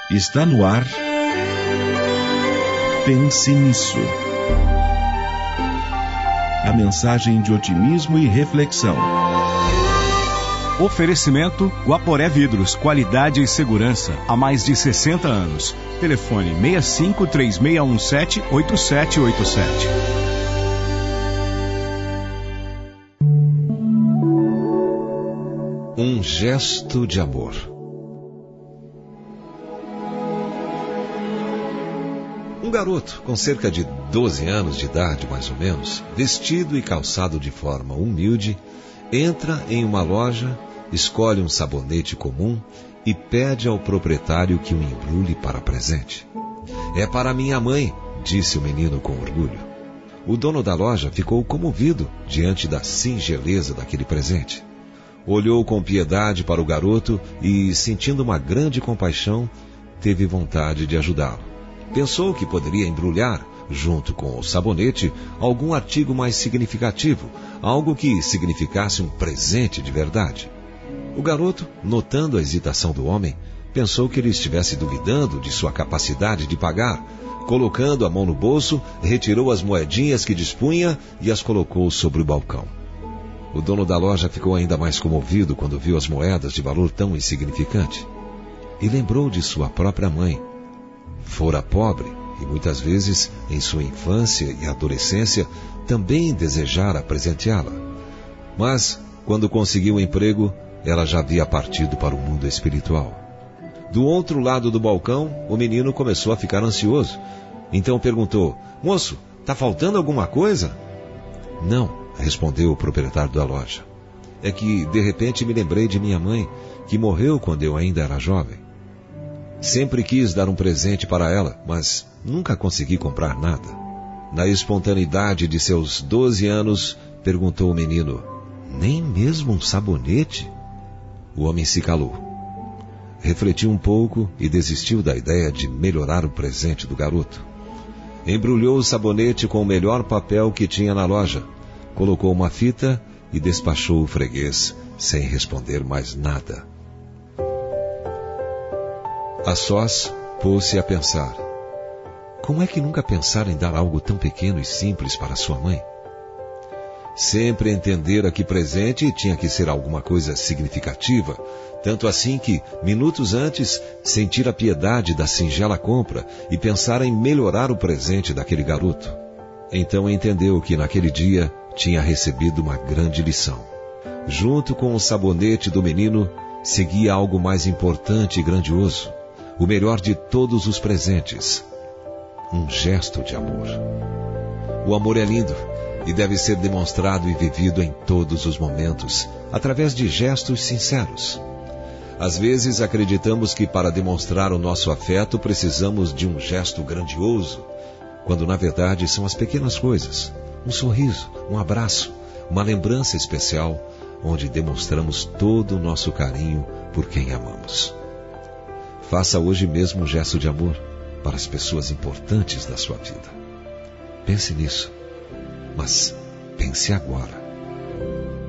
Está no ar. Pense nisso. A mensagem de otimismo e reflexão. Oferecimento Guaporé Vidros, qualidade e segurança há mais de 60 anos. Telefone 65-3617-8787. Um gesto de amor. Um garoto com cerca de 12 anos de idade, mais ou menos, vestido e calçado de forma humilde, entra em uma loja, escolhe um sabonete comum e pede ao proprietário que o embrulhe para presente. "É para minha mãe", disse o menino com orgulho. O dono da loja ficou comovido diante da singeleza daquele presente. Olhou com piedade para o garoto e, sentindo uma grande compaixão, teve vontade de ajudá-lo. Pensou que poderia embrulhar, junto com o sabonete, algum artigo mais significativo, algo que significasse um presente de verdade. O garoto, notando a hesitação do homem, pensou que ele estivesse duvidando de sua capacidade de pagar. Colocando a mão no bolso, retirou as moedinhas que dispunha e as colocou sobre o balcão. O dono da loja ficou ainda mais comovido quando viu as moedas de valor tão insignificante. E lembrou de sua própria mãe. Fora pobre e muitas vezes, em sua infância e adolescência, também desejara presenteá-la. Mas, quando conseguiu um emprego, ela já havia partido para o mundo espiritual. Do outro lado do balcão, o menino começou a ficar ansioso. Então perguntou: "Moço, está faltando alguma coisa?" "Não", respondeu o proprietário da loja. "É que, de repente, me lembrei de minha mãe, que morreu quando eu ainda era jovem. Sempre quis dar um presente para ela, mas nunca consegui comprar nada." Na espontaneidade de seus 12 anos, perguntou o menino: "Nem mesmo um sabonete?" O homem se calou. Refletiu um pouco e desistiu da ideia de melhorar o presente do garoto. Embrulhou o sabonete com o melhor papel que tinha na loja, colocou uma fita e despachou o freguês, sem responder mais nada. A sós, pôs-se a pensar: como é que nunca pensaram em dar algo tão pequeno e simples para sua mãe? Sempre entendera que presente tinha que ser alguma coisa significativa, tanto assim que, minutos antes, sentira a piedade da singela compra e pensara em melhorar o presente daquele garoto. Então entendeu que naquele dia tinha recebido uma grande lição. Junto com o sabonete do menino, seguia algo mais importante e grandioso, o melhor de todos os presentes: um gesto de amor. O amor é lindo e deve ser demonstrado e vivido em todos os momentos, através de gestos sinceros. Às vezes acreditamos que para demonstrar o nosso afeto precisamos de um gesto grandioso, quando na verdade são as pequenas coisas, um sorriso, um abraço, uma lembrança especial, onde demonstramos todo o nosso carinho por quem amamos. Faça hoje mesmo um gesto de amor para as pessoas importantes da sua vida. Pense nisso, mas pense agora.